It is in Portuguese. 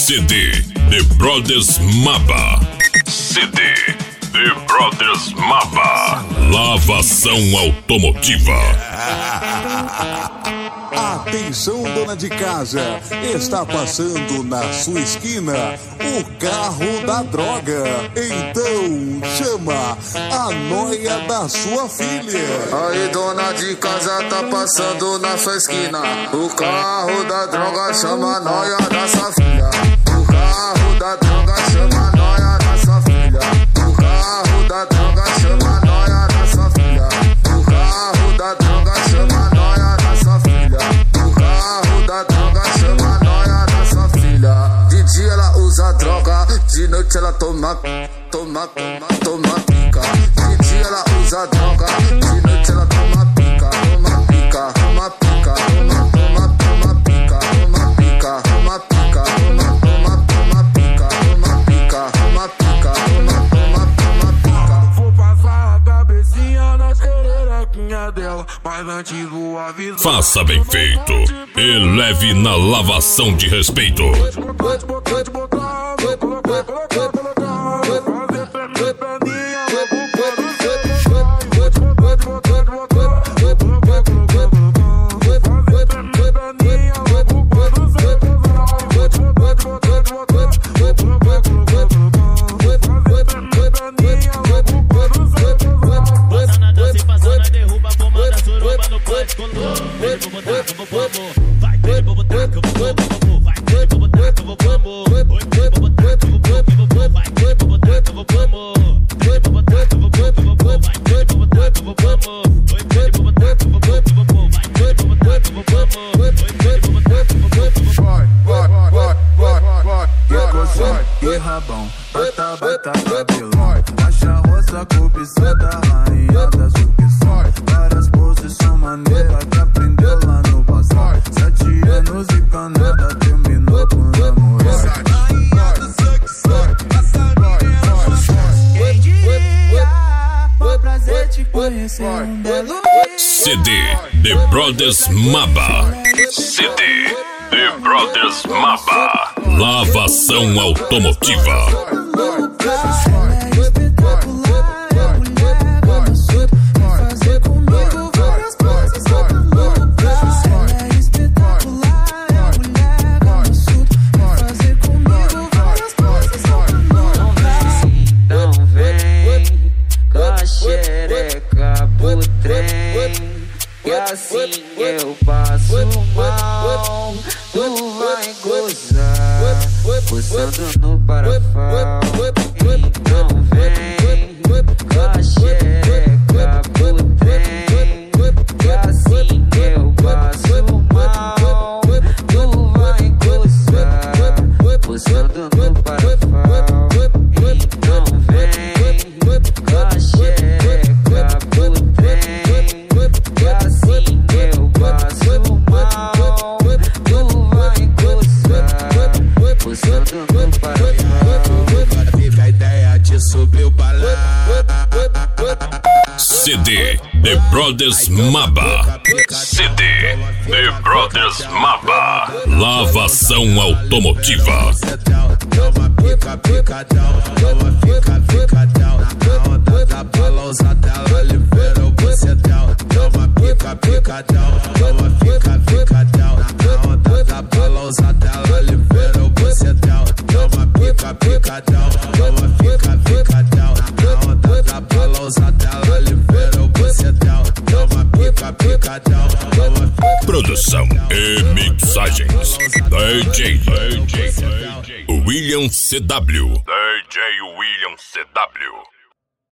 CD The Brothers Mapa. CD The Brothers Mapa. Lavação automotiva. Atenção, dona de casa, está passando na sua esquina o carro da droga. Então chama a noia da sua filha. Aí, dona de casa, tá passando na sua esquina o carro da droga, chama a noia da sua filha. O carro da droga, chama a noia da sua filha. O carro da droga, chama a noia da sua filha. O carro da droga, chama a noia da sua filha. O carro da droga, chama a noia da sua filha. De dia ela usa droga, de noite ela toma pica. De dia ela usa droga, de noite ela toma pica. Toma pica, toma pica, toma pica, toma pica, toma pica, toma pica, toma pica, toma pica, toma pica. Vou passar a cabecinha na xererequinha dela, mas antes vou avisar. Faça bem feito e leve na lavação de respeito. Rabão, bata cabelão, acha roça, cobiçada, rainha das opções. Várias poses são maneiras que aprendeu lá no bazar. 7 anos e Canadá terminou com namorar. Rainha do sucesso, essa menina é um sucesso. Quem diria, foi prazer te conhecer um belo dia. CD The Brothers Mapa. CD The Brothers Mapa. Lavação automotiva. Então vem com a xereca pro trem, e assim eu passo mal, tu vai gozar, gozando no parafal. Então vem com a xereca pro trem, e assim eu passo mal, tu vai gozar, gozando no parafal. Então vem com a xereca pro trem, e assim eu passo mal, tu vai gozar, gozando no parafal. Tive a ideia de subir o balão. CD The Brothers Mapa. CD The Brothers Mapa. Lavação automotiva. Toma pica, picadão, toma fica, picadão. Na onda da balança dela, liberou o bucetão. Toma pica, picadão, toma fica, picadão. Na onda da balança dela, liberou o bucetão. Toma pica, picadão, toma fica, picadão. Na onda da balança dela, liberou o bucetão. Toma pica, picadão, toma fica. Produção e mixagens DJ William CW. DJ William CW.